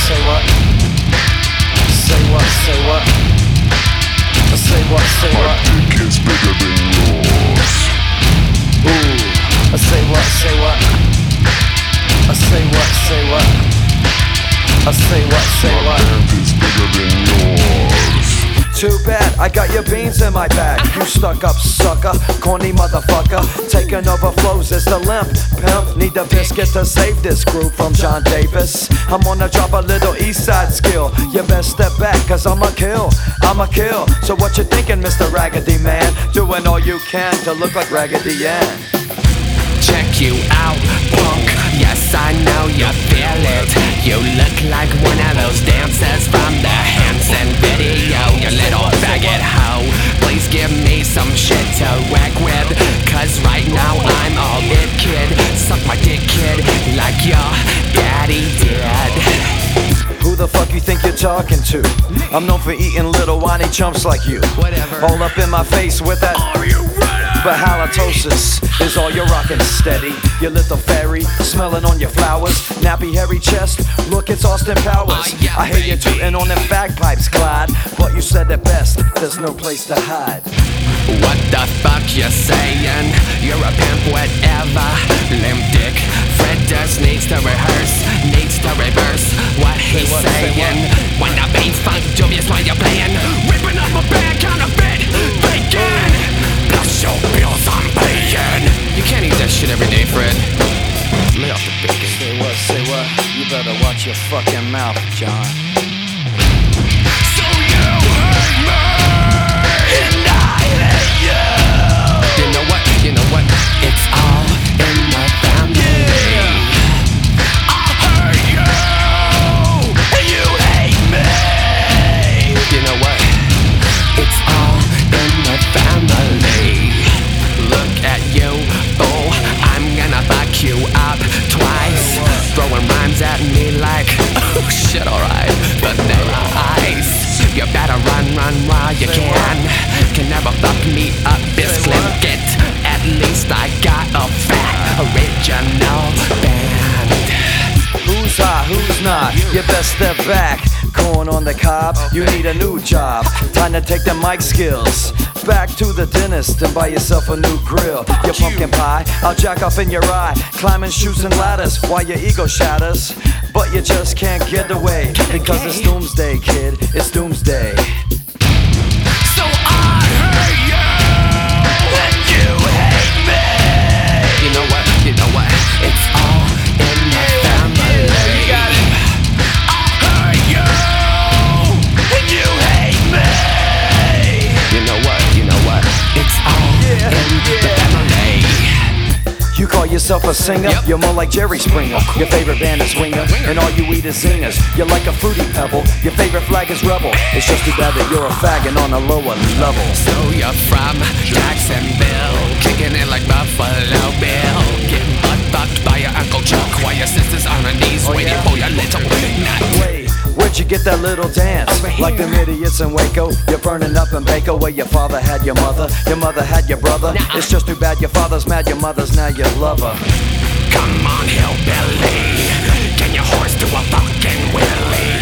say what? Say what, say what? Say what, say what? My dick is bigger than yours. Ooh, say what, say what? Say what, say what? Say what, say what? My dick is bigger than yours. Too bad, I got your beans in my bag. You stuck up sucker, corny motherfucker. Taking over flows is the limp pimp. Need a biscuit to save this group from John Davis. I'm gonna drop a little east side skill. You best step back, cause I'ma kill. So what you thinking, Mr. Raggedy Man? Doing all you can to look like Raggedy Ann. Check you out, punk. Yes, I know you feel it. You look like one of those dancers from the Hanson video. You little faggot hoe. Please give me some shit to whack with, cause right now I'm all it, kid. Suck my dick, kid, like your daddy did. Who the fuck you think you're talking to? I'm known for eating little whiny chumps like you. Whatever. All up in my face with that. Are you ready? But halitosis is all you're rocking steady. Your little fairy, smelling on your flowers. Nappy hairy chest, look it's Austin Powers. Yeah, I hear you baby. tooting on them bagpipes, Clyde. But you said it best, there's no place to hide. What the fuck you saying? You're a pimp, whatever. Limp dick. Fred just needs to rehearse, needs to reverse what he's what, say saying. When the beats funk dubious while you're playing, ripping up my band, counterfeit, bacon. Plus your bills I'm paying. You can't eat that shit every day, Fred. Lay off the bacon. Say what, say what? You better watch your fucking mouth, John. So you hate me, and I hate you. You know what? You know what? It's all in the family. I hate you, and you hate me. You know what? It's all in the family. Look at you, fool. I'm gonna fuck you up twice. Throwing rhymes at me like, oh shit, alright. Vanilla ice. You better run while you can never fuck me up, this Klinkit. At least I got a fat original band. Who's hot, who's not? You best step back. Corn on the cob, you need a new job. Time to take the mic skills back to the dentist and buy yourself a new grill. Your pumpkin pie, I'll jack off in your eye. Climbing chutes and ladders while your ego shatters. But you just can't get away, because it's doomsday, kid, it's doomsday. So I hate you, and you hate me. You know what? You know what? It's all in the family. You got it. I hate you, and you hate me. You know what? You know what? It's all in the family. You call yourself a singer? Yep. You're more like Jerry Springer. Your favorite band is Winger, and all you eat is zingers. You're like a fruity pebble. Your favorite flag is Rebel. It's just too bad that you're a faggot on a lower level. So you're from Jacksonville, kicking it like Buffalo Bill, getting butt fucked by your Uncle Chuck while your sister's on her knees waiting yeah? for your little nut. Wait, where'd you get that little dance? Like them idiots in Waco. You're burning up in Baco where your father had your mother had your brother. It's just too bad your father's mad, your mother's now your lover. Come on, hillbilly, can your horse do a fucking wheelie?